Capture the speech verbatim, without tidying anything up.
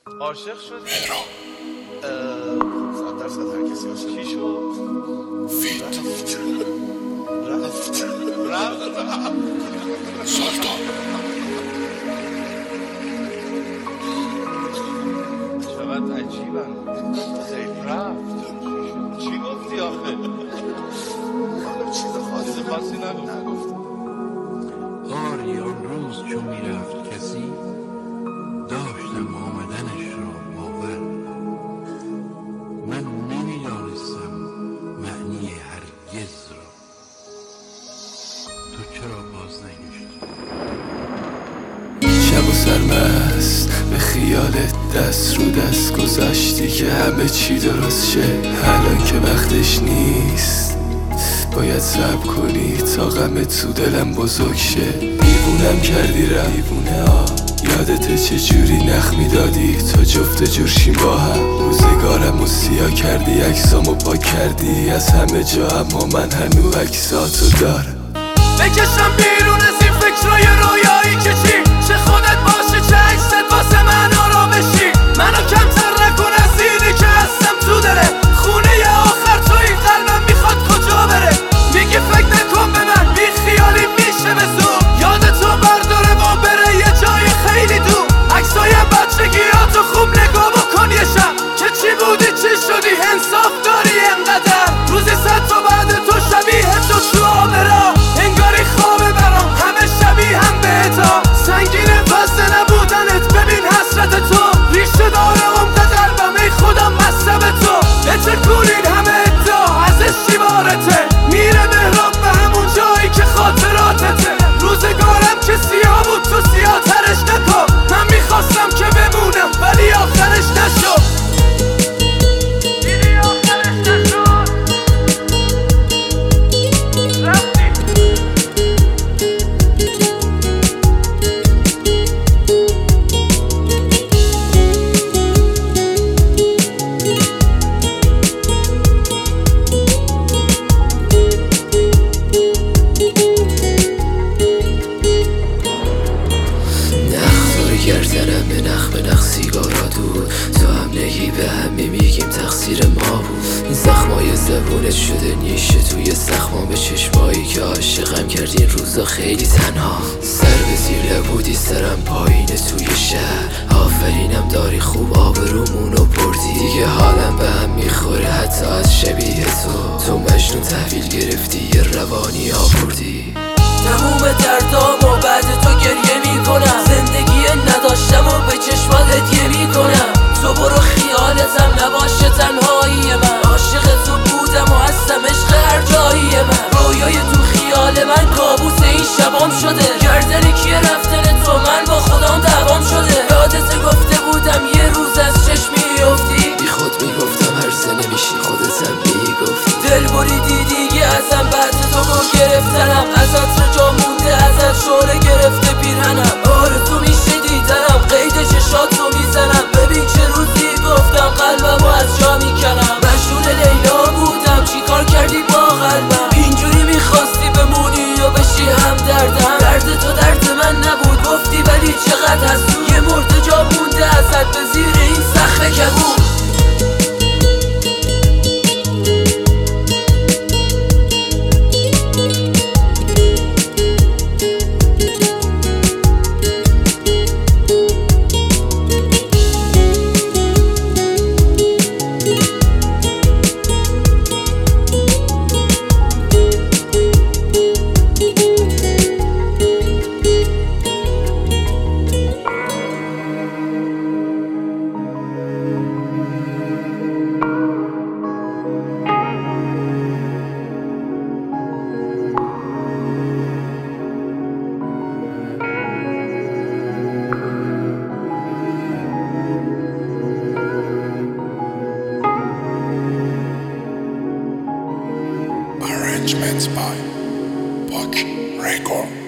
عاشق شدی؟ مهران صد درصد هر کسی عاشق چی شد؟ فیت رفت رفت رفت سلطان چقدر عجیبن خیلی رفت چی گفتی آخه؟ چیز خاصی چیز خاصی نگفت. آری آن روز چون میرفت کسی داشتم آمدنش را باور. من نمیدانستم معنی هرگز را. تو چرا باز نگشت؟ شب و سرمست به خیالت دست رو دست گذاشتی که همه چی درست شه. الان که وقتش نیست باید صبر کنی تا غم تو دلم بزرگ شه. دیوونم کردی را دیوونه ها، یادت چجوری نخ میدادی تا جفت جورشیم با هم. روزگارم و سیاه کردی، عکسامو پاک کردی از همه جا، اما من هنو عکساتو دارم. بکشم بیرون از این فکرای رویایی که چی چه خودت باشه چه عکست واسه من آرامشی. منو کمتر نکن از اینی که هستم تو دله خونه ی آخر تو این قلبم میخواد کجا بره. میگی فکر نکن به من بی خیالی میشه به زور، یاد تو برداره و بره یه جای خیلی دور. عکسای بچگیاتو خوب نگاه بکن یه شب که چی بودی چی شدی انصاف داری انقدر. روزی صد تا بعد تو شبیه تو تو آبرا انگاری خوابه برام همه شبیه هم بهتا. سنگینه وزده نبودنت ببین حسرت تو ریشه داره عمق قلبم ای خدا مصب تو. بتکونین همه ادعا ازش شیوارته میره مهراب به همون جایی که خاطراتته. روزگارم که سیاه بود تو سیاه ترش نکن، من میخواستم که بمونم ولی آخرش نشد. گردنم به نخ به نخ سیگارا دور، تو هم نگی به همه میگیم تقصیر ما بود. این زخمای زبونت شده نیشه توی زخما به چشمایی که عاشقم کردی این روزا خیلی تنها. سر به زیر نبودی سرم پایینه توی شهر، آفرینم داری خوب آبرومونو بردی. دیگه حالم به هم میخوره حتی از شبیه تو، تو مجنون تحویل گرفتی یه روانی آوردی. تموم دردامو بعد تو گریه میکنم، زندگی نداشتم و به چشمات هدیه میکنم. تو برو خیالتم نباشه تنهایی من، عاشق تو بودم و هستم عشق هر جایی من. رویای تو خیال من کابوس این شبام شده، گردن کیه رفتن تو من با خودم دوام شده. یادت گفته بودم یه روز از چشم میافتی، بی خود میگفتم هر سه نمیشی خودتم میگفتی. دل بریدی دیگه ازم بعد تو گو گرفتنم، ازت رجا مونده ازت شوره گرفته پیرهنم. آرزو میشه دیدنم قید چشاتو میزنم، ببین چه روزی گفتم قلبمو از جا میکنم. مجنون لیلا بودم چیکار کردی با قلبم، اینجوری میخواستی بمونی یا بشی هم دردم. درد تو درد من نبود گفتی ولی چقدر حسود، یه مرده جا مونده ازت به زیر این سقف کبود. Arrangements by Buck Record.